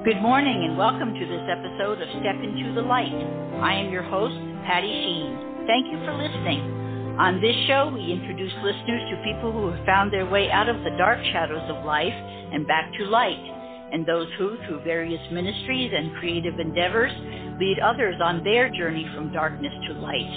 Good morning and welcome to this episode of Step Into the Light. I am your host, Patty Sheen. Thank you for listening. On this show, we introduce listeners to people who have found their way out of the dark shadows of life and back to light, and those who, through various ministries and creative endeavors, lead others on their journey from darkness to light.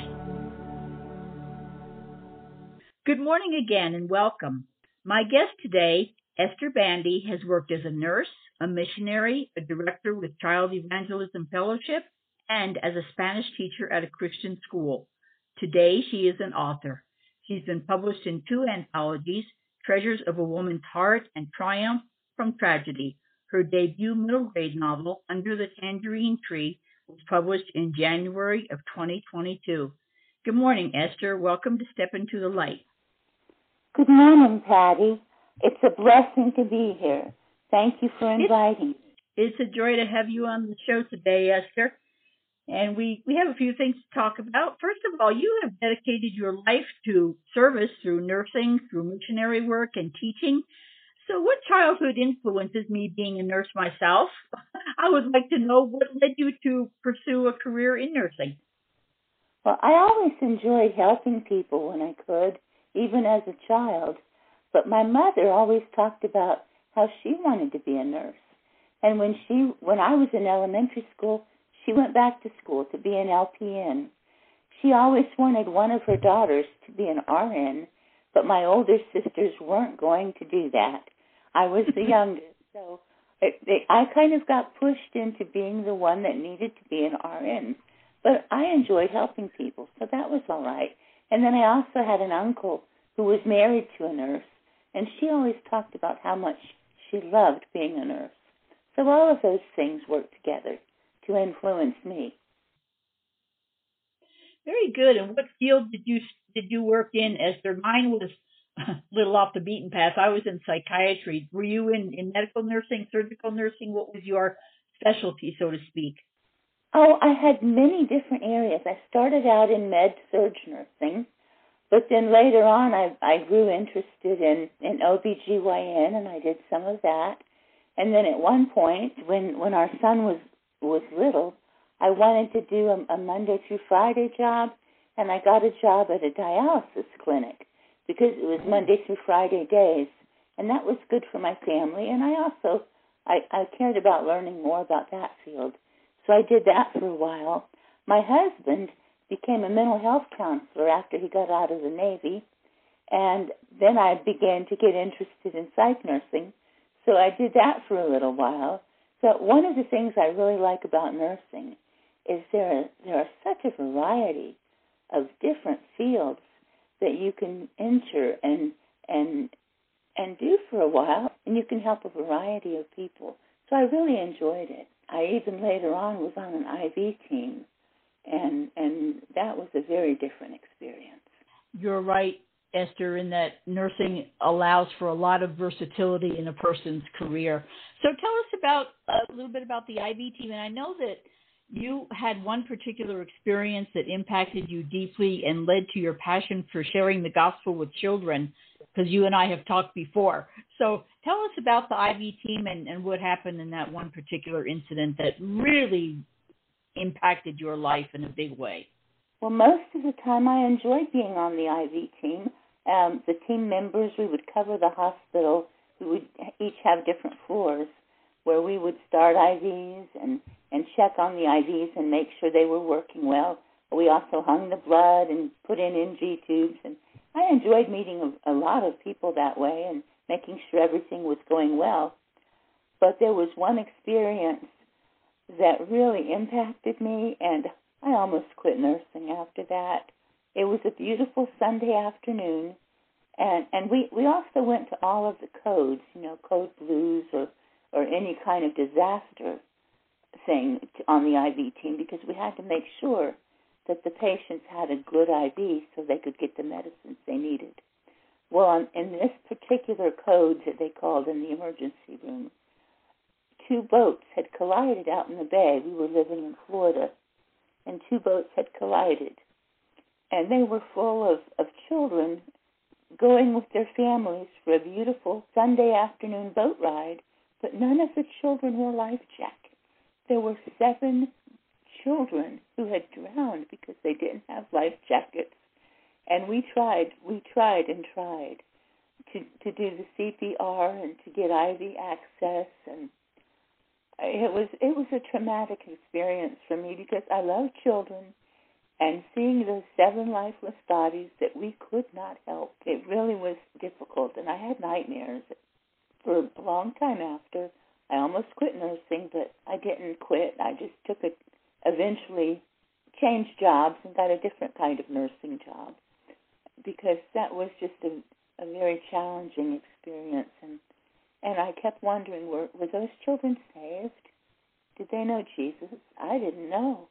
Good morning again and welcome. My guest today, Esther Bandy, has worked as a nurse, a missionary, a director with Child Evangelism Fellowship, and as a Spanish teacher at a Christian school. Today, she is an author. She's been published in 2 anthologies, Treasures of a Woman's Heart and Triumph from Tragedy. Her debut middle grade novel, Under the Tangerine Tree, was published in January of 2022. Good morning, Esther. Welcome to Step Into the Light. Good morning, Patty. It's a blessing to be here. Thank you for inviting me. It's a joy to have you on the show today, Esther. And we have a few things to talk about. First of all, you have dedicated your life to service through nursing, through missionary work and teaching. So what childhood influences me being a nurse myself? I would like to know what led you to pursue a career in nursing. Well, I always enjoyed helping people when I could, even as a child. But my mother always talked about how she wanted to be a nurse. And when I was in elementary school, she went back to school to be an LPN. She always wanted one of her daughters to be an RN, but my older sisters weren't going to do that. I was the youngest, so I kind of got pushed into being the one that needed to be an RN. But I enjoyed helping people, so that was all right. And then I also had an uncle who was married to a nurse, and she always talked about how much she loved being a nurse. So all of those things worked together to influence me. Very good. And what field did you work in, Esther? Mine was a little off the beaten path. I was in psychiatry. Were you in medical nursing, surgical nursing? What was your specialty, so to speak? Oh, I had many different areas. I started out in med-surg nursing, but then later on I grew interested in OBGYN, and I did some of that. And then at one point, when our son was little, I wanted to do a Monday through Friday job, and I got a job at a dialysis clinic because it was Monday through Friday days, and that was good for my family. And I cared about learning more about that field, so I did that for a while. My husband became a mental health counselor after he got out of the Navy, and then I began to get interested in psych nursing, so I did that for a little while. So one of the things I really like about nursing is there are such a variety of different fields that you can enter and do for a while, and you can help a variety of people. So I really enjoyed it. I even later on was on an IV team, and that was a very different experience. You're right, Esther, in that nursing allows for a lot of versatility in a person's career. So tell us about a little bit about the IV team. And I know that you had one particular experience that impacted you deeply and led to your passion for sharing the gospel with children, because you and I have talked before. So tell us about the IV team and what happened in that one particular incident that really impacted your life in a big way. Well, most of the time I enjoyed being on the IV team. The team members, we would cover the hospital. We would each have different floors where we would start IVs and check on the IVs and make sure they were working well. We also hung the blood and put in NG tubes. And I enjoyed meeting a lot of people that way and making sure everything was going well. But there was one experience that really impacted me, and I almost quit nursing after that. It was a beautiful Sunday afternoon, and we also went to all of the codes, code blues or any kind of disaster thing on the IV team, because we had to make sure that the patients had a good IV so they could get the medicines they needed. Well, in this particular code that they called in the emergency room, 2 boats had collided out in the bay. We were living in Florida, and 2 boats had collided. And they were full of children going with their families for a beautiful Sunday afternoon boat ride but none of the children wore life jackets. There were 7 children who had drowned because they didn't have life jackets. And we tried and tried to do the CPR and to get IV access, and it was a traumatic experience for me because I love children, and seeing those 7 lifeless bodies that we could not help, it really was difficult, and I had nightmares for a long time after. I almost quit nursing, but I didn't quit. I just eventually changed jobs and got a different kind of nursing job because that was just a very challenging experience. And I kept wondering, were those children saved? Did they know Jesus? I didn't know.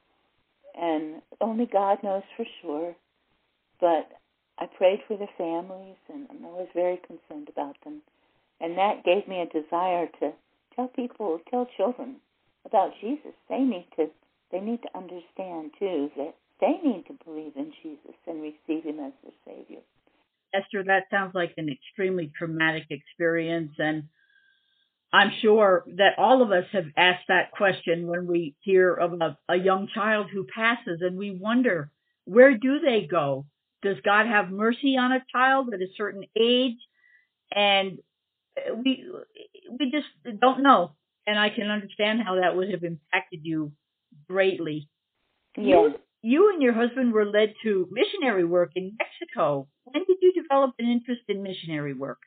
And only God knows for sure. But I prayed for the families, and I was very concerned about them. And that gave me a desire to tell children about Jesus. They need to understand, too, that they need to believe in Jesus and receive him as their Savior. Esther, that sounds like an extremely traumatic experience, and I'm sure that all of us have asked that question when we hear of a young child who passes, and we wonder, where do they go? Does God have mercy on a child at a certain age? And we just don't know, and I can understand how that would have impacted you greatly. Yes. You and your husband were led to missionary work in Mexico. When did you develop an interest in missionary work?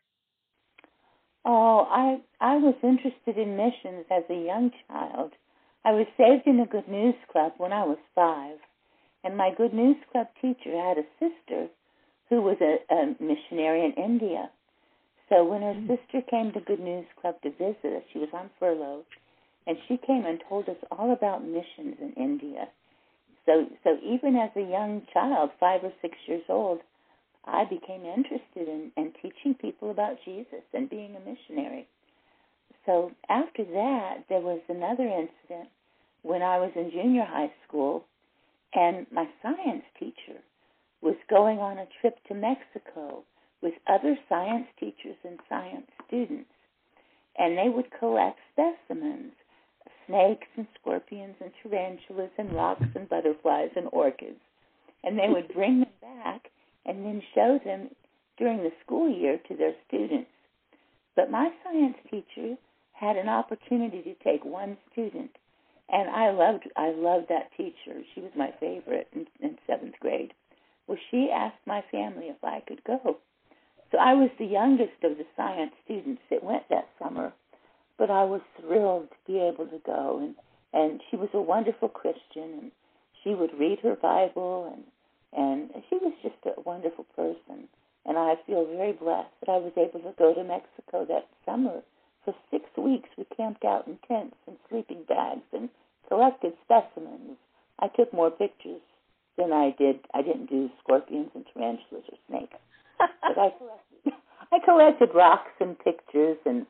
Oh, I was interested in missions as a young child. I was saved in a Good News Club when I was 5, and my Good News Club teacher had a sister who was a missionary in India. So when her sister came to Good News Club to visit us, she was on furlough, and she came and told us all about missions in India. So even as a young child, 5 or 6 years old, I became interested in teaching people about Jesus and being a missionary. So after that, there was another incident when I was in junior high school, and my science teacher was going on a trip to Mexico with other science teachers and science students, and they would collect specimens, snakes and scorpions and tarantulas and rocks and butterflies and orchids, and they would bring them back and then show them during the school year to their students. But my science teacher had an opportunity to take one student, and I loved that teacher. She was my favorite in 7th grade. Well, she asked my family if I could go. So I was the youngest of the science students that went that summer, but I was thrilled to be able to go. And she was a wonderful Christian, and she would read her Bible, and she was just a wonderful person. And I feel very blessed that I was able to go to Mexico that summer. For 6 weeks, we camped out in tents and sleeping bags and collected specimens. I took more pictures than I did. I didn't do scorpions and tarantulas or snakes. But I collected rocks and pictures and,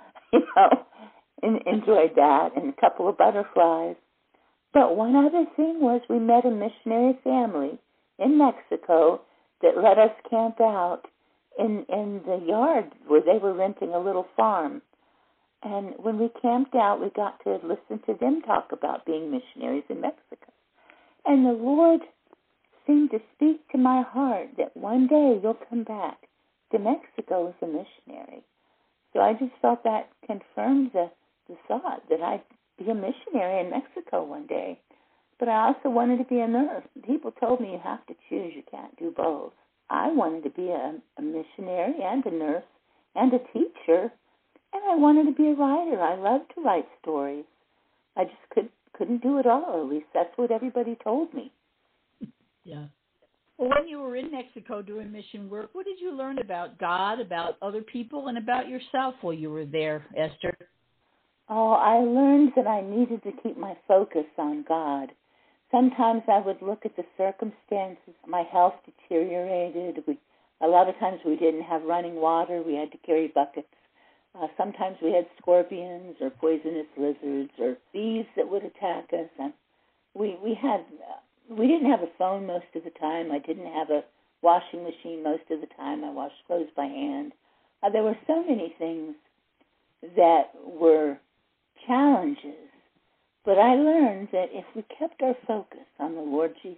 enjoyed that, and a couple of butterflies. But one other thing was we met a missionary family in Mexico that let us camp out in the yard where they were renting a little farm. And when we camped out, we got to listen to them talk about being missionaries in Mexico. And the Lord seemed to speak to my heart that one day you'll come back to Mexico as a missionary. So I just felt that confirmed the thought that I'd be a missionary in Mexico one day. But I also wanted to be a nurse. People told me you have to choose. You can't do both. I wanted to be a missionary and a nurse and a teacher, and I wanted to be a writer. I love to write stories. I just couldn't do it all. At least that's what everybody told me. Yeah. Well, when you were in Mexico doing mission work, what did you learn about God, about other people, and about yourself while you were there, Esther? Oh, I learned that I needed to keep my focus on God. Sometimes I would look at the circumstances. My health deteriorated. A lot of times we didn't have running water. We had to carry buckets. Sometimes we had scorpions or poisonous lizards or bees that would attack us. And we didn't have a phone most of the time. I didn't have a washing machine most of the time. I washed clothes by hand. There were so many things that were challenges. But I learned that if we kept our focus on the Lord Jesus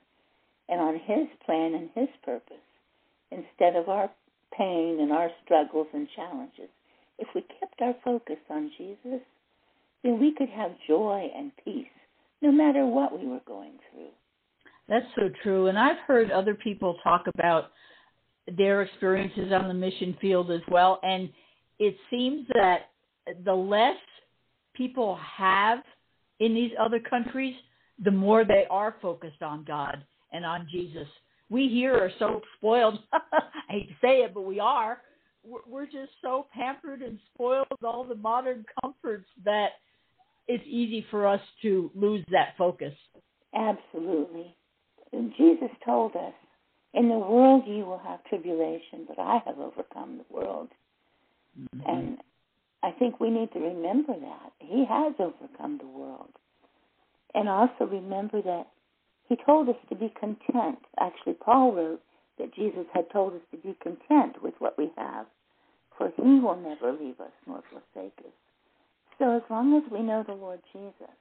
and on His plan and His purpose, instead of our pain and our struggles and challenges, if we kept our focus on Jesus, then we could have joy and peace no matter what we were going through. That's so true. And I've heard other people talk about their experiences on the mission field as well. And it seems that the less people have in these other countries, the more they are focused on God and on Jesus. We here are so spoiled. I hate to say it, but we are. We're just so pampered and spoiled with all the modern comforts that it's easy for us to lose that focus. Absolutely. And Jesus told us, in the world you will have tribulation, but I have overcome the world. Mm-hmm. And I think we need to remember that. He has overcome the world. And also remember that He told us to be content. Actually, Paul wrote that Jesus had told us to be content with what we have, for He will never leave us nor forsake us. So as long as we know the Lord Jesus,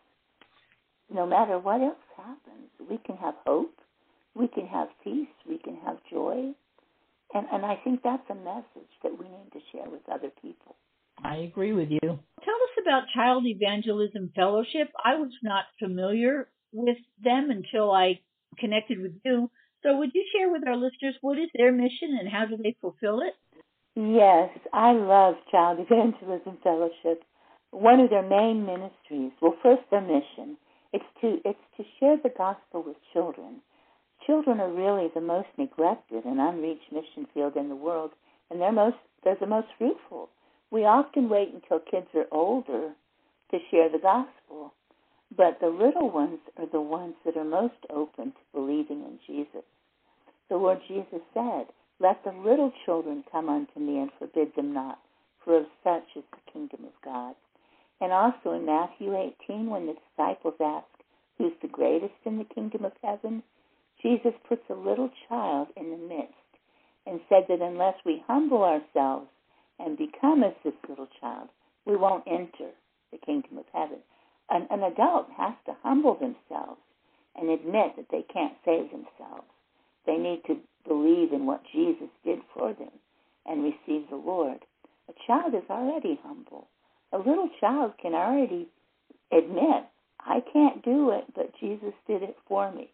no matter what else happens, we can have hope, we can have peace, we can have joy. And I think that's a message that we need to share with other people. I agree with you. Tell us about Child Evangelism Fellowship. I was not familiar with them until I connected with you. So would you share with our listeners what is their mission and how do they fulfill it? Yes, I love Child Evangelism Fellowship. One of their main ministries, well, first their mission, it's to share the gospel with children. Children are really the most neglected and unreached mission field in the world, and they're the most fruitful. We often wait until kids are older to share the gospel, but the little ones are the ones that are most open to believing in Jesus. The Lord Jesus said, "Let the little children come unto me and forbid them not, for of such is the kingdom of God." And also in Matthew 18, when the disciples ask, "Who's the greatest in the kingdom of heaven?" Jesus puts a little child in the midst and said that unless we humble ourselves and become as this little child, we won't enter the kingdom of heaven. An adult has to humble themselves and admit that they can't save themselves. They need to believe in what Jesus did for them and receive the Lord. A child is already humble. A little child can already admit, I can't do it, but Jesus did it for me.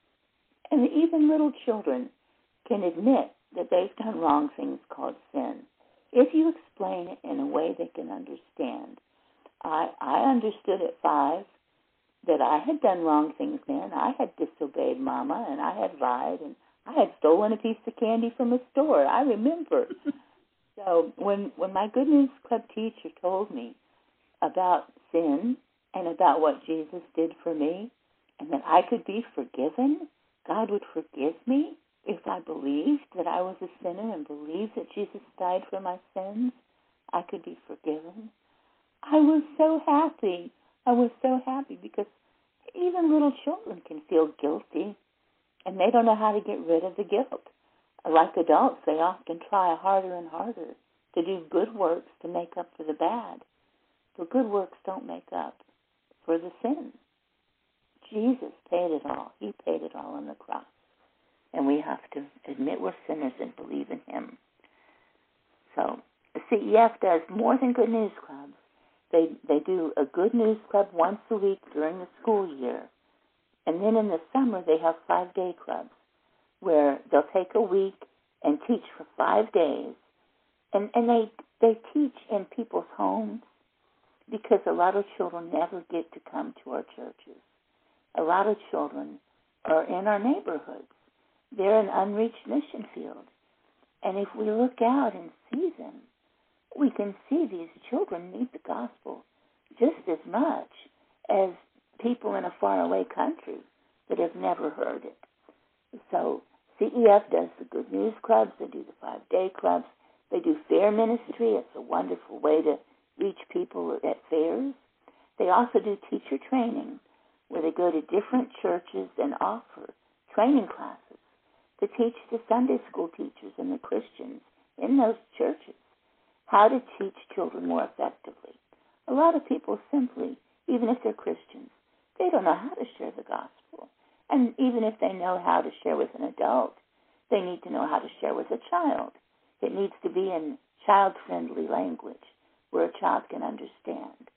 And even little children can admit that they've done wrong things called sin, if you explain it in a way they can understand. I understood at 5 that I had done wrong things then. I had disobeyed Mama, and I had lied, and I had stolen a piece of candy from a store. I remember. So when my Good News Club teacher told me about sin and about what Jesus did for me, and that I could be forgiven, God would forgive me if I believed that I was a sinner and believed that Jesus died for my sins, I could be forgiven. I was so happy. I was so happy because even little children can feel guilty, and they don't know how to get rid of the guilt. Like adults, they often try harder and harder to do good works to make up for the bad. But good works don't make up for the sin. Jesus paid it all. He paid it all on the cross. And we have to admit we're sinners and believe in Him. So CEF does more than Good News Clubs. They do a Good News Club once a week during the school year. And then in the summer, they have 5-day clubs where they'll take a week and teach for 5 days. And they teach in people's homes because a lot of children never get to come to our churches. A lot of children are in our neighborhoods. They're an unreached mission field. And if we look out and see them, we can see these children need the gospel just as much as people in a faraway country that have never heard it. So CEF does the Good News Clubs. They do the 5-day clubs. They do fair ministry. It's a wonderful way to reach people at fairs. They also do teacher training, where they go to different churches and offer training classes to teach the Sunday school teachers and the Christians in those churches. how to teach children more effectively. A lot of people simply, even if they're Christians, they don't know how to share the gospel. And even if they know how to share with an adult, they need to know how to share with a child. It needs to be in child-friendly language where a child can understand.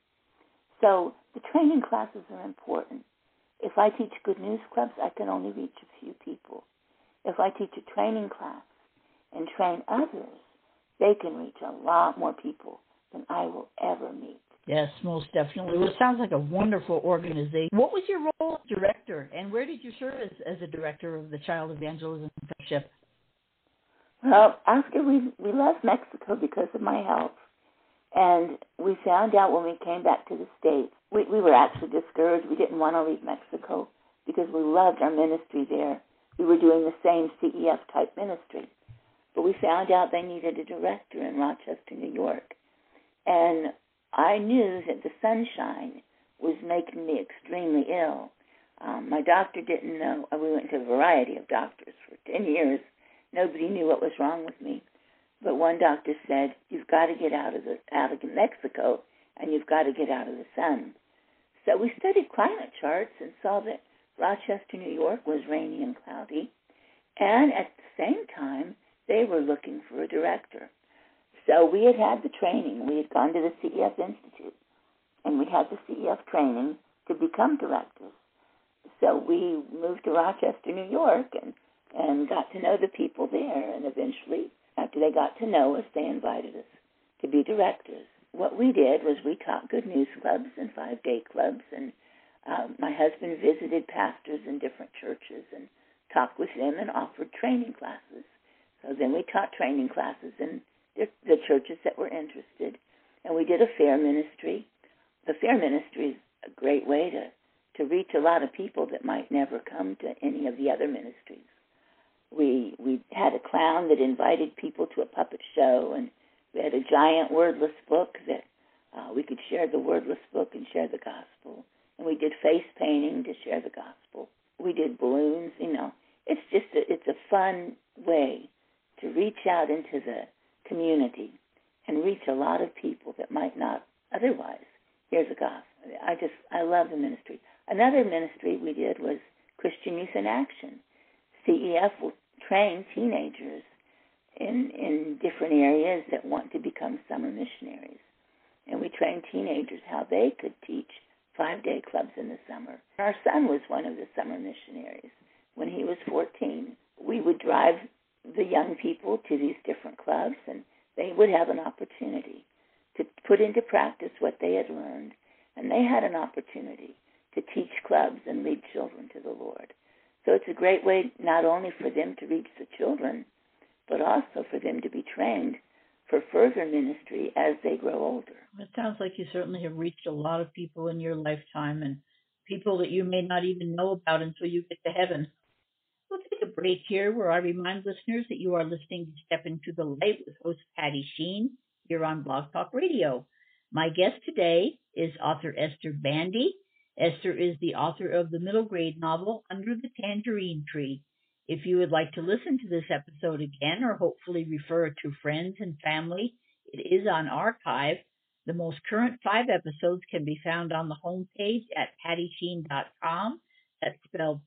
So the training classes are important. If I teach Good News Clubs, I can only reach a few people. If I teach a training class and train others, they can reach a lot more people than I will ever meet. Yes, most definitely. Well, it sounds like a wonderful organization. What was your role as director, and where did you serve as a director of the Child Evangelism Fellowship? Well, after we left Mexico because of my health, and we found out when we came back to the States, we were actually discouraged. We didn't want to leave Mexico because we loved our ministry there. We were doing the same CEF-type ministry. But we found out they needed a director in Rochester, New York. And I knew that the sunshine was making me extremely ill. My doctor didn't know. We went to a variety of doctors for 10 years. Nobody knew what was wrong with me. But one doctor said, you've got to get out of Mexico, and you've got to get out of the sun. So we studied climate charts and saw that Rochester, New York was rainy and cloudy. And at the same time, they were looking for a director. So we had the training. We had gone to the CEF Institute, and we had the CEF training to become directors. So we moved to Rochester, New York, and got to know the people there. And eventually, after they got to know us, they invited us to be directors. What we did was we taught Good News Clubs and 5-day clubs, and my husband visited pastors in different churches and talked with them and offered training classes. So then we taught training classes in the churches that were interested, and we did a fair ministry. The fair ministry is a great way to reach a lot of people that might never come to any of the other ministries. We had a clown that invited people to a puppet show, and we had a giant wordless book that we could share the wordless book and share the gospel. And we did face painting to share the gospel. We did balloons, It's a fun way to reach out into the community and reach a lot of people that might not otherwise hear the gospel. I love the ministry. Another ministry we did was Christian Youth in Action. CEF will train teenagers in different areas that want to become summer missionaries. And we trained teenagers how they could teach 5-day clubs in the summer. Our son was one of the summer missionaries. When he was 14, we would drive the young people to these different clubs, and they would have an opportunity to put into practice what they had learned, and they had an opportunity to teach clubs and lead children to the Lord. So it's a great way not only for them to reach the children, but also for them to be trained for further ministry as they grow older. It sounds like you certainly have reached a lot of people in your lifetime, and people that you may not even know about until you get to heaven. We'll take a break here where I remind listeners that you are listening to Step Into the Light with host Patty Sheen here on Blog Talk Radio. My guest today is author Esther Bandy. Esther is the author of the middle grade novel Under the Tangerine Tree. If you would like to listen to this episode again or hopefully refer it to friends and family, it is on archive. The most current 5 episodes can be found on the homepage at pattysheen.com. That's spelled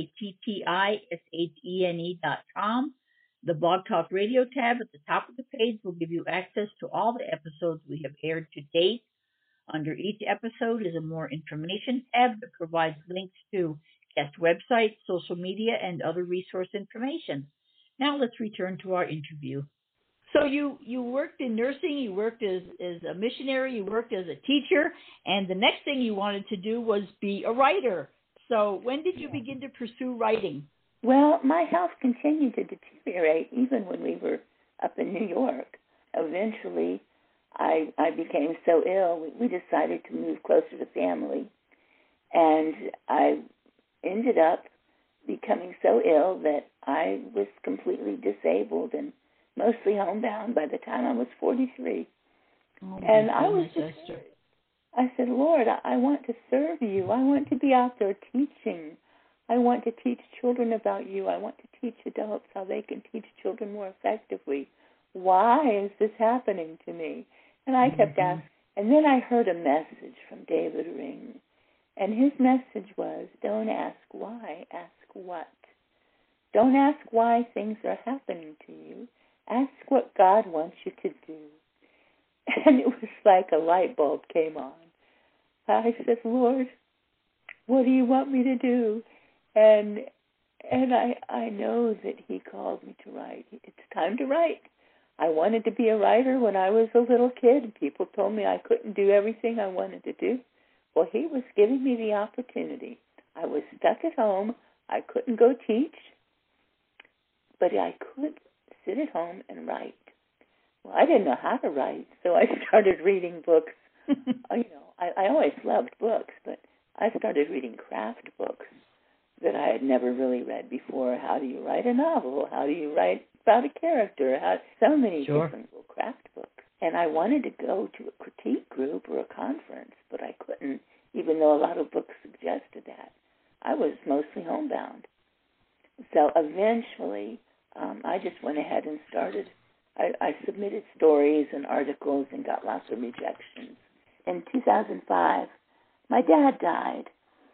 PATTISHENE.com. The Blog Talk Radio tab at the top of the page will give you access to all the episodes we have aired to date. Under each episode is a More Information tab that provides links to guest websites, social media, and other resource information. Now let's return to our interview. So you worked in nursing, you worked as a missionary, you worked as a teacher, and the next thing you wanted to do was be a writer. So when did you begin to pursue writing? Well, my health continued to deteriorate even when we were up in New York. Eventually, I became so ill, we decided to move closer to family. And I ended up becoming so ill that I was completely disabled and mostly homebound by the time I was 43. And I was just, I said, Lord, I want to serve you. I want to be out there teaching. I want to teach children about you. I want to teach adults how they can teach children more effectively. why is this happening to me? And I kept asking. And then I heard a message from David Ring. And his message was, don't ask why, ask what. Don't ask why things are happening to you. Ask what God wants you to do. And it was like a light bulb came on. I said, Lord, what do you want me to do? And I know that he called me to write. It's time to write. I wanted to be a writer when I was a little kid. People told me I couldn't do everything I wanted to do. Well, he was giving me the opportunity. I was stuck at home. I couldn't go teach, but I could sit at home and write. Well, I didn't know how to write, so I started reading books. I always loved books, but I started reading craft books that I had never really read before. How do you write a novel? How do you write about a character? So many different little craft books. And I wanted to go to a critique group or a conference, but I couldn't, even though a lot of books suggested that. I was mostly homebound. So eventually, I just went ahead and started. I submitted stories and articles and got lots of rejections. In 2005, my dad died.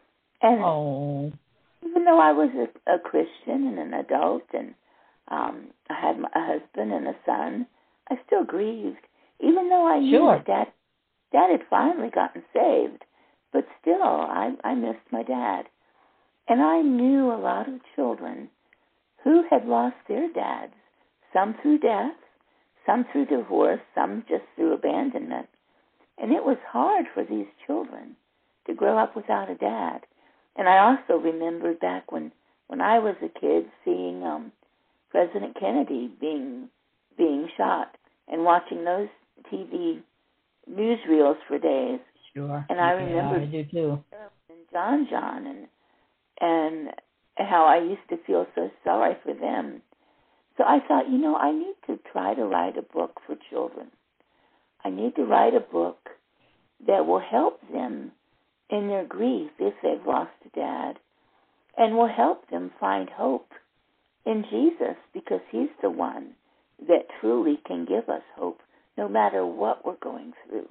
And even though I was a Christian and an adult and I had a husband and a son, I still grieved. Even though I knew my dad had finally gotten saved, but still, I missed my dad. And I knew a lot of children who had lost their dads, some through death, some through divorce, some just through abandonment. And it was hard for these children to grow up without a dad. And I also remembered back when I was a kid seeing President Kennedy being shot and watching those TV newsreels for days. Sure. And I remember I do too. And John and how I used to feel so sorry for them. So I thought, I need to try to write a book for children. I need to write a book that will help them in their grief if they've lost a dad, and will help them find hope in Jesus, because he's the one that truly can give us hope no matter what we're going through.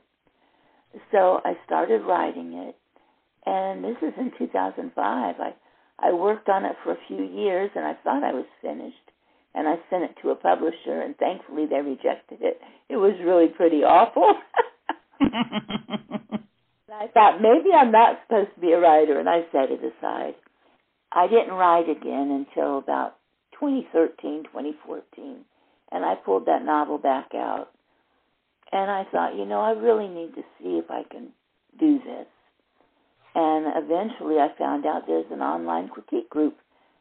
So I started writing it, and this is in 2005. I worked on it for a few years, and I thought I was finished, and I sent it to a publisher, and thankfully they rejected it. It was really pretty awful. I thought, maybe I'm not supposed to be a writer, and I set it aside. I didn't write again until about 2013, 2014, and I pulled that novel back out. And I thought, I really need to see if I can do this. And eventually I found out there's an online critique group,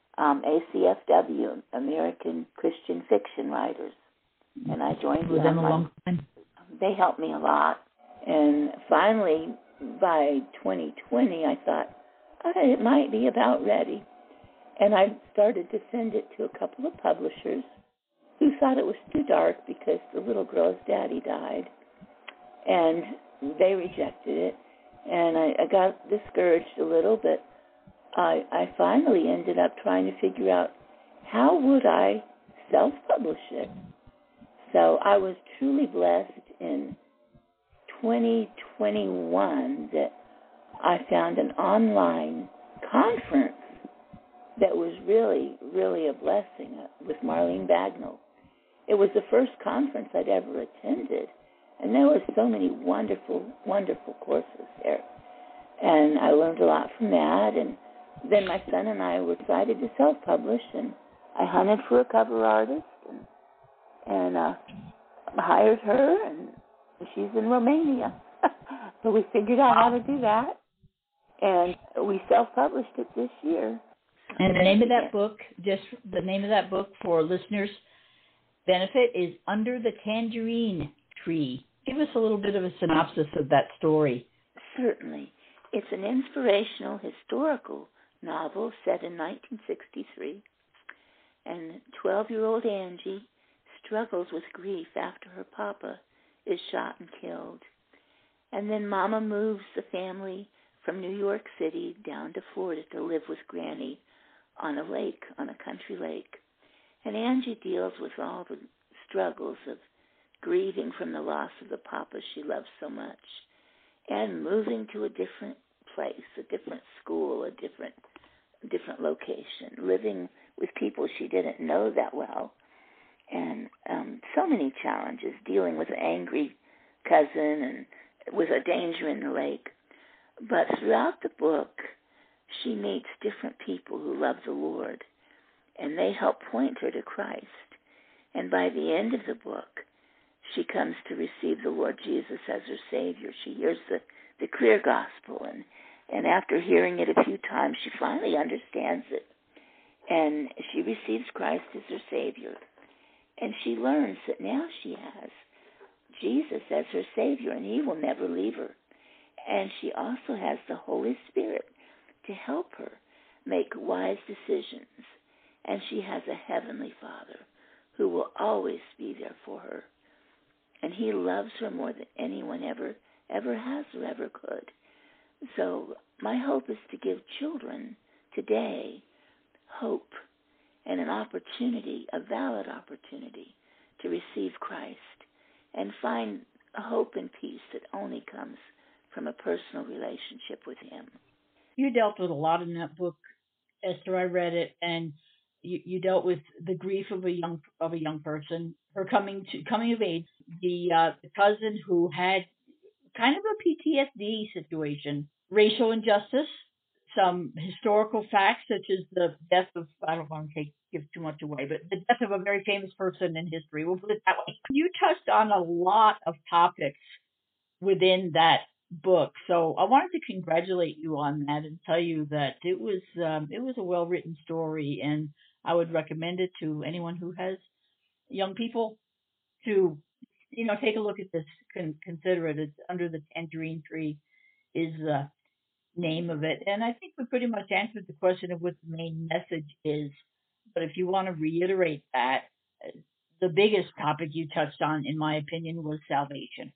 ACFW, American Christian Fiction Writers. And I joined them a long time. They helped me a lot. And finally, by 2020, I thought, it might be about ready. And I started to send it to a couple of publishers who thought it was too dark because the little girl's daddy died. And they rejected it. And I got discouraged a little, but I finally ended up trying to figure out how would I self-publish it. So I was truly blessed in 2021 that I found an online conference that was really, really a blessing with Marlene Bagnall. It was the first conference I'd ever attended, and there were so many wonderful, wonderful courses there. And I learned a lot from that, and then my son and I decided to self-publish, and I hunted for a cover artist and hired her, and she's in Romania. So we figured out how to do that, and we self-published it this year. And the name of that book, just the name of that book for listeners' benefit, is Under the Tangerine Tree. Give us a little bit of a synopsis of that story. Certainly. It's an inspirational historical novel set in 1963, and 12-year-old Angie struggles with grief after her papa is shot and killed. And then Mama moves the family from New York City down to Florida to live with Granny on a lake, on a country lake. And Angie deals with all the struggles of grieving from the loss of the papa she loved so much, and moving to a different place, a different school, a different location, living with people she didn't know that well, and so many challenges, dealing with an angry cousin and with a danger in the lake. But throughout the book, she meets different people who love the Lord, and they help point her to Christ. And by the end of the book, she comes to receive the Lord Jesus as her Savior. She hears the clear gospel, and after hearing it a few times, she finally understands it. And she receives Christ as her Savior. And she learns that now she has Jesus as her Savior, and He will never leave her. And she also has the Holy Spirit to help her make wise decisions. And she has a Heavenly Father who will always be there for her. And He loves her more than anyone ever has or ever could. So my hope is to give children today hope and an opportunity, a valid opportunity, to receive Christ and find a hope and peace that only comes from a personal relationship with Him. You dealt with a lot in that book, Esther. I read it, and you dealt with the grief of a young person, her coming of age, the cousin who had kind of a PTSD situation, racial injustice, some historical facts such as the death of, I don't want to give too much away, but the death of a very famous person in history. We'll put it that way. You touched on a lot of topics within that book, so I wanted to congratulate you on that and tell you that it was a well written story, and I would recommend it to anyone who has young people to take a look at this, consider it. It's Under the Tangerine Tree is the name of it. And I think we pretty much answered the question of what the main message is. But if you want to reiterate that, the biggest topic you touched on, in my opinion, was salvation.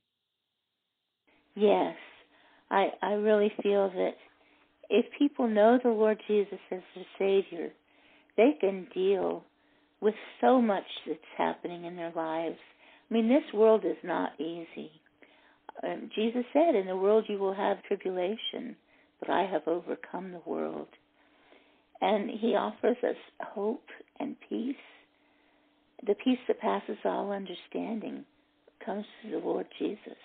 Yes, I really feel that if people know the Lord Jesus as their Savior, they can deal with so much that's happening in their lives. I mean, this world is not easy. Jesus said, in the world you will have tribulation, but I have overcome the world. And He offers us hope and peace. The peace that passes all understanding comes through the Lord Jesus.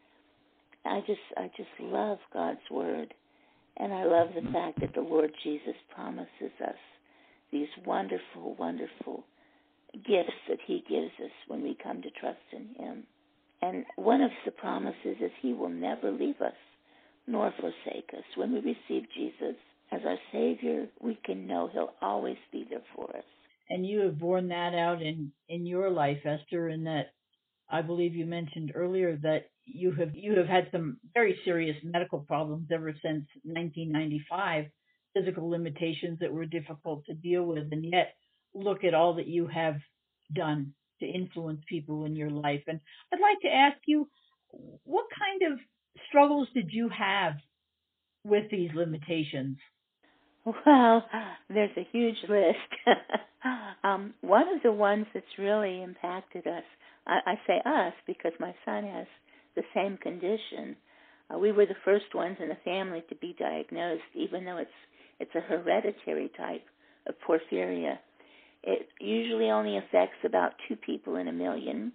I just love God's Word. And I love the fact that the Lord Jesus promises us these wonderful, wonderful gifts that He gives us when we come to trust in Him. And one of the promises is He will never leave us nor forsake us. When we receive Jesus as our Savior, we can know He'll always be there for us. And you have borne that out in your life, Esther, in that I believe you mentioned earlier that you have had some very serious medical problems ever since 1995, physical limitations that were difficult to deal with, and yet look at all that you have done to influence people in your life. And I'd like to ask you, what kind of struggles did you have with these limitations? Well, there's a huge list. One of the ones that's really impacted us, I say us because my son has the same condition. We were the first ones in the family to be diagnosed, even though it's a hereditary type of porphyria. It usually only affects about 2 people in a million.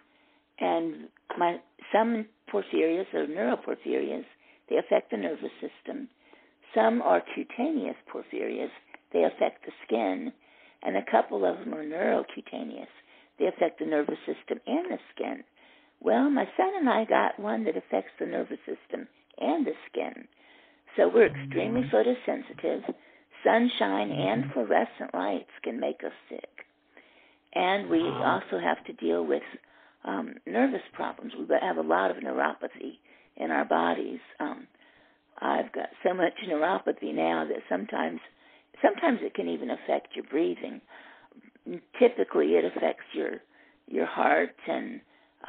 And some porphyrias or neuroporphyrias, they affect the nervous system. Some are cutaneous porphyrias. They affect the skin. And a couple of them are neurocutaneous. They affect the nervous system and the skin. Well, my son and I got one that affects the nervous system and the skin. So we're extremely photosensitive. Sunshine and fluorescent lights can make us sick. And we also have to deal with nervous problems. We have a lot of neuropathy in our bodies. I've got so much neuropathy now that sometimes it can even affect your breathing. Typically, it affects your heart and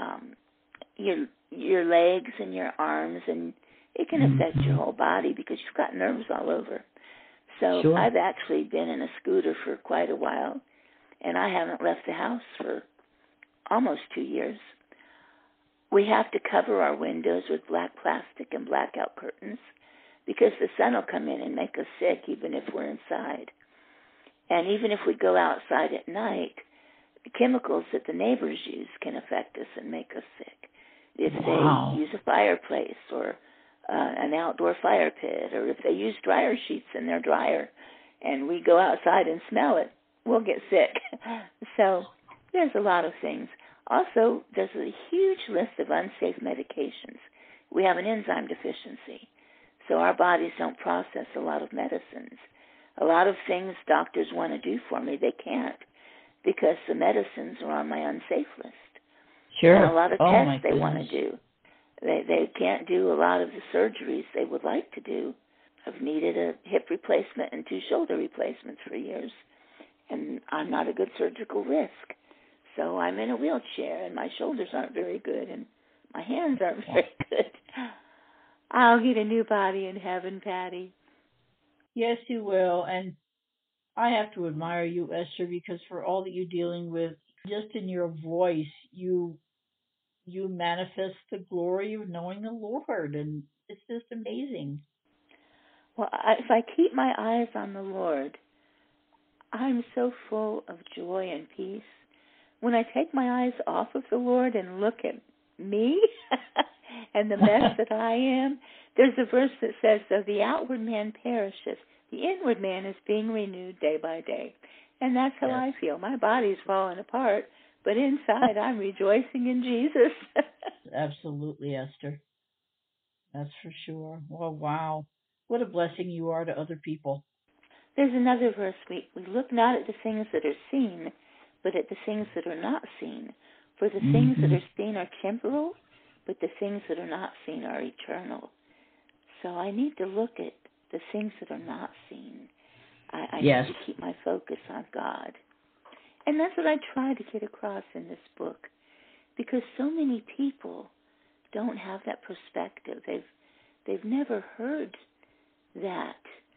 your legs and your arms, and it can affect your whole body because you've got nerves all over. So sure. I've actually been in a scooter for quite a while, and I haven't left the house for almost 2 years. We have to cover our windows with black plastic and blackout curtains because the sun will come in and make us sick even if we're inside. And even if we go outside at night, the chemicals that the neighbors use can affect us and make us sick. If Wow. they use a fireplace or an outdoor fire pit, or if they use dryer sheets in their dryer and we go outside and smell it, we'll get sick. So there's a lot of things. Also, there's a huge list of unsafe medications. We have an enzyme deficiency, so our bodies don't process a lot of medicines. A lot of things doctors want to do for me, they can't because the medicines are on my unsafe list. Sure. And a lot of tests they goodness. want to do. They can't do a lot of the surgeries they would like to do. I've needed a hip replacement and 2 shoulder replacements for years, and I'm not a good surgical risk. So I'm in a wheelchair, and my shoulders aren't very good, and my hands aren't very good. I'll get a new body in heaven, Patty. Yes, you will. And I have to admire you, Esther, because for all that you're dealing with, just in your voice, you manifest the glory of knowing the Lord, and it's just amazing. Well, if I keep my eyes on the Lord, I'm so full of joy and peace. When I take my eyes off of the Lord and look at me and the mess that I am, there's a verse that says, though the outward man perisheth, the inward man is being renewed day by day. And that's how I feel. My body's falling apart, but inside I'm rejoicing in Jesus. Absolutely, Esther. That's for sure. Well, wow. What a blessing you are to other people. There's another verse, we look not at the things that are seen, but at the things that are not seen. For the things that are seen are temporal, but the things that are not seen are eternal. So I need to look at the things that are not seen. I Yes. need to keep my focus on God. And that's what I try to get across in this book, because so many people don't have that perspective. They've never heard that.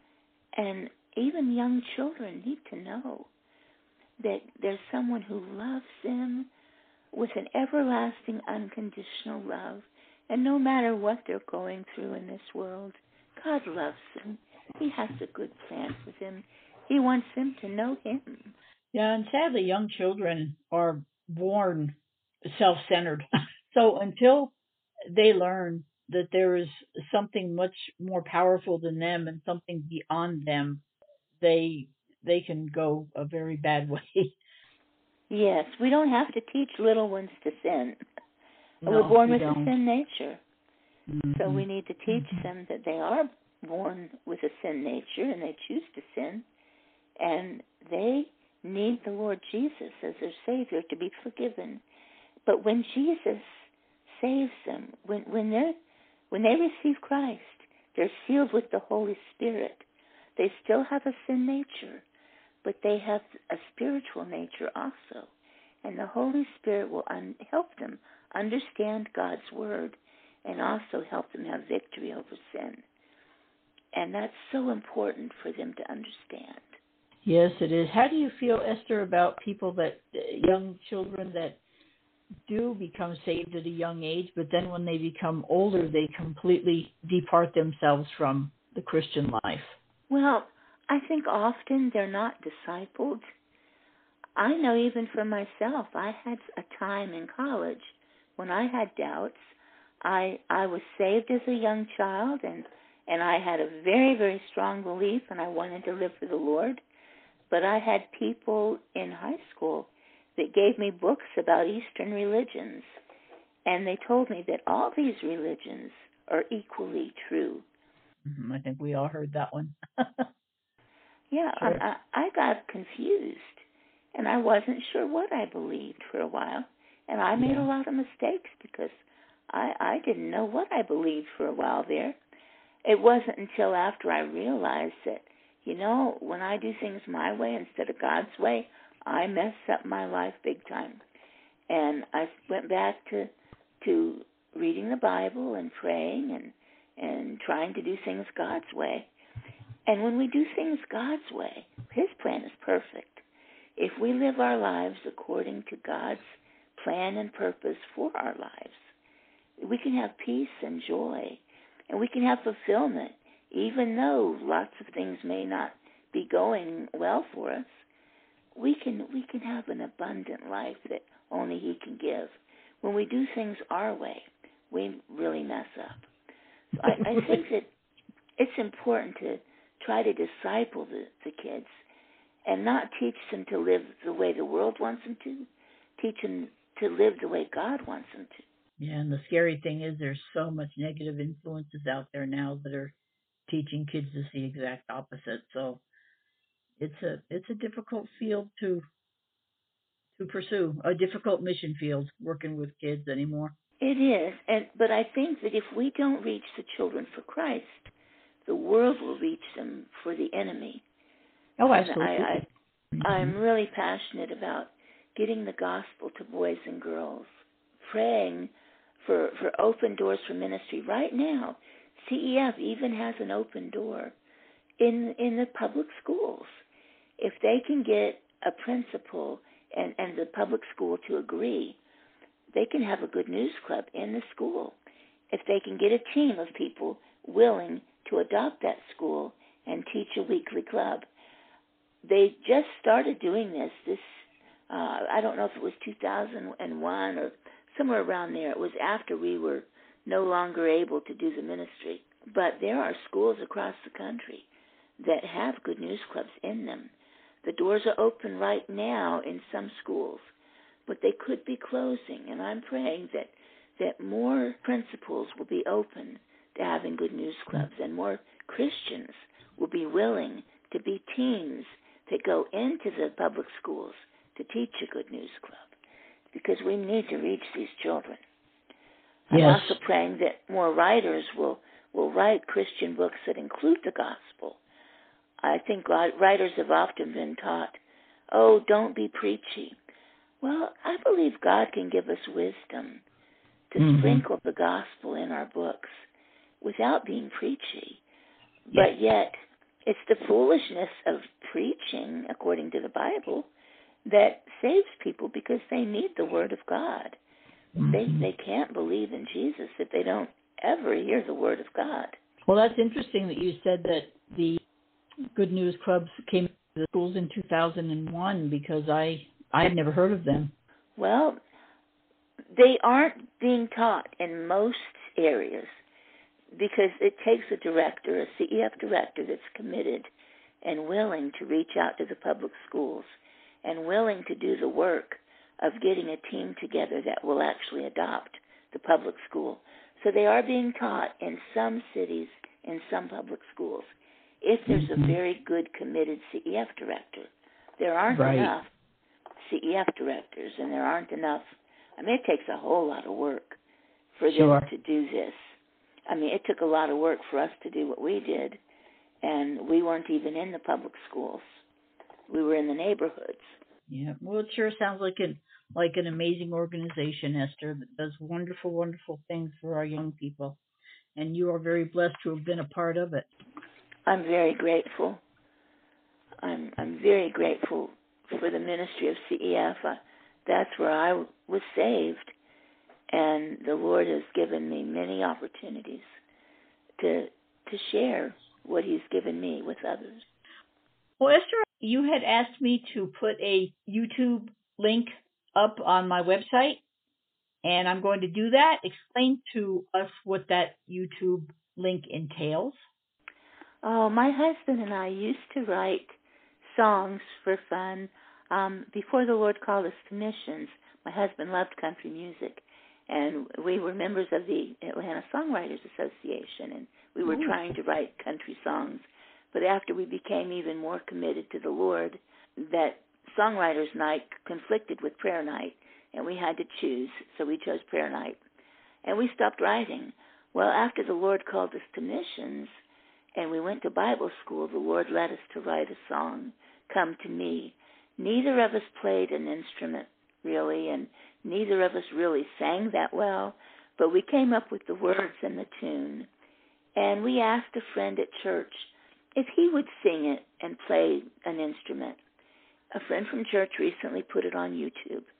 And even young children need to know that there's someone who loves them with an everlasting, unconditional love. And no matter what they're going through in this world, God loves them. He has a good plan for them. He wants them to know Him. Yeah, and sadly, young children are born self-centered. So until they learn that there is something much more powerful than them and something beyond them, they can go a very bad way. Yes, we don't have to teach little ones to sin. No, We're born we with don't. a sin nature. So Mhm. we need to teach them that they are born with a sin nature and they choose to sin. And they need the Lord Jesus as their Savior to be forgiven. But when Jesus saves them, when they receive Christ, they're sealed with the Holy Spirit. They still have a sin nature, but they have a spiritual nature also. And the Holy Spirit will help them understand God's Word and also help them have victory over sin. And that's so important for them to understand. Yes, it is. How do you feel, Esther, about people that, young children that do become saved at a young age, but then when they become older, they completely depart themselves from the Christian life? Well, I think often they're not discipled. I know even for myself, I had a time in college when I had doubts. I was saved as a young child, and I had a very, very strong belief, and I wanted to live for the Lord. But I had people in high school that gave me books about Eastern religions, and they told me that all these religions are equally true. I think we all heard that one. Yeah, Sure. I got confused, and I wasn't sure what I believed for a while, and I made a lot of mistakes because I didn't know what I believed for a while there. It wasn't until after I realized that, when I do things my way instead of God's way, I mess up my life big time. And I went back to reading the Bible and praying and trying to do things God's way. And when we do things God's way, His plan is perfect. If we live our lives according to God's plan and purpose for our lives. We can have peace and joy, and we can have fulfillment, even though lots of things may not be going well for us. We can have an abundant life that only He can give. When we do things our way, we really mess up. So I think that it's important to try to disciple the kids and not teach them to live the way the world wants them to. Teach them to live the way God wants them to. Yeah, and the scary thing is there's so much negative influences out there now that are teaching kids to see exact opposite. So it's a difficult field to pursue, a difficult mission field working with kids anymore. It is, but I think that if we don't reach the children for Christ, the world will reach them for the enemy. Oh, absolutely. And I'm really passionate about getting the gospel to boys and girls, praying for open doors for ministry. Right now, CEF even has an open door in the public schools. If they can get a principal and the public school to agree, they can have a Good News Club in the school. If they can get a team of people willing to adopt that school and teach a weekly club. They just started doing this I don't know if it was 2001 or somewhere around there. It was after we were no longer able to do the ministry. But there are schools across the country that have Good News Clubs in them. The doors are open right now in some schools, but they could be closing. And I'm praying that more principals will be open to having Good News Clubs, and more Christians will be willing to be teams that go into the public schools to teach a Good News Club, because we need to reach these children. Yes. I'm also praying that more writers will write Christian books that include the gospel. I think writers have often been taught, oh, don't be preachy. Well, I believe God can give us wisdom to sprinkle the gospel in our books without being preachy. Yes. But yet, it's the foolishness of preaching, according to the Bible, that saves people, because they need the Word of God. They can't believe in Jesus if they don't ever hear the Word of God. Well, that's interesting that you said that the Good News Clubs came to the schools in 2001, because I had never heard of them. Well, they aren't being taught in most areas, because it takes a director, a CEF director, that's committed and willing to reach out to the public schools and willing to do the work of getting a team together that will actually adopt the public school. So they are being taught in some cities, in some public schools, if there's a very good, committed CEF director. There aren't enough CEF directors, and there aren't enough. I mean, it takes a whole lot of work for them to do this. I mean, it took a lot of work for us to do what we did, and we weren't even in the public schools. We were in the neighborhoods. Yeah, well, it sure sounds like an amazing organization, Esther, that does wonderful, wonderful things for our young people, and you are very blessed to have been a part of it. I'm very grateful. I'm very grateful for the ministry of CEF. That's where I was saved, and the Lord has given me many opportunities to share what He's given me with others. Well, Esther, you had asked me to put a YouTube link up on my website, and I'm going to do that. Explain to us what that YouTube link entails. Oh, my husband and I used to write songs for fun. Before the Lord called us to missions, my husband loved country music, and we were members of the Atlanta Songwriters Association, and we were trying to write country songs. But after we became even more committed to the Lord, that Songwriters Night conflicted with Prayer Night, and we had to choose, so we chose Prayer Night. And we stopped writing. Well, after the Lord called us to missions, and we went to Bible school, the Lord led us to write a song, Come to Me. Neither of us played an instrument, really, and neither of us really sang that well, but we came up with the words and the tune. And we asked a friend at church if he would sing it and play an instrument. A friend from church recently put it on YouTube,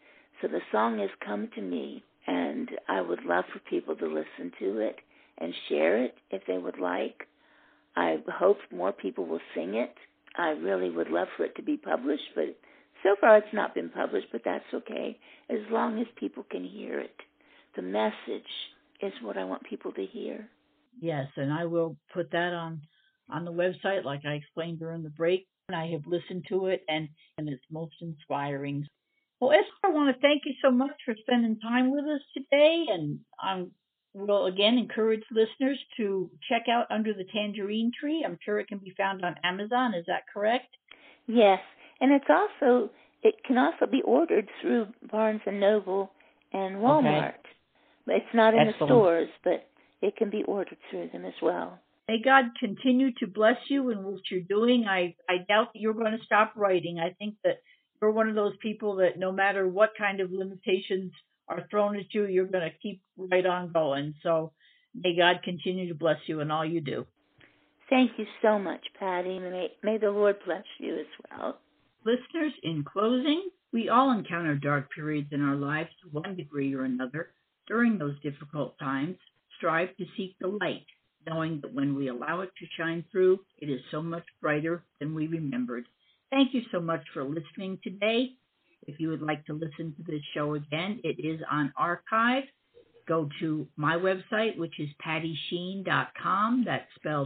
So the song has come to me, and I would love for people to listen to it and share it if they would like. I hope more people will sing it. I really would love for it to be published, but so far it's not been published, but that's okay, as long as people can hear it. The message is what I want people to hear. Yes, and I will put that on the website, like I explained during the break. And I have listened to it, and it's most inspiring. Well, Esther, I want to thank you so much for spending time with us today, and I will again encourage listeners to check out Under the Tangerine Tree. I'm sure it can be found on Amazon. Is that correct? Yes, and it can also be ordered through Barnes and Noble and Walmart. Okay. It's not in Excellent. the stores, but it can be ordered through them as well. May God continue to bless you in what you're doing. I doubt that you're going to stop writing. I think that you're one of those people that no matter what kind of limitations are thrown at you, you're going to keep right on going. So may God continue to bless you in all you do. Thank you so much, Patty. May the Lord bless you as well. Listeners, in closing, we all encounter dark periods in our lives to one degree or another. During those difficult times, strive to seek the light, knowing that when we allow it to shine through, it is so much brighter than we remembered. Thank you so much for listening today. If you would like to listen to this show again, it is on archive. Go to my website, which is PattySheen.com. That's spelled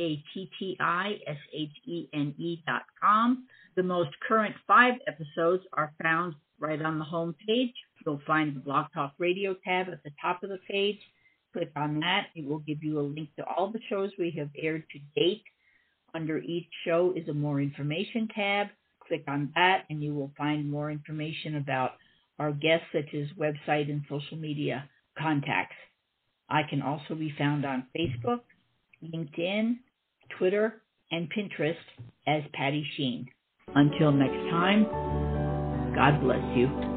PattiShene.com. The most current 5 episodes are found right on the home page. You'll find the Blog Talk Radio tab at the top of the page. Click on that. It will give you a link to all the shows we have aired to date. Under each show is a More Information tab. Click on that, and you will find more information about our guests, such as website and social media contacts. I can also be found on Facebook, LinkedIn, Twitter, and Pinterest as Patty Sheen. Until next time, God bless you.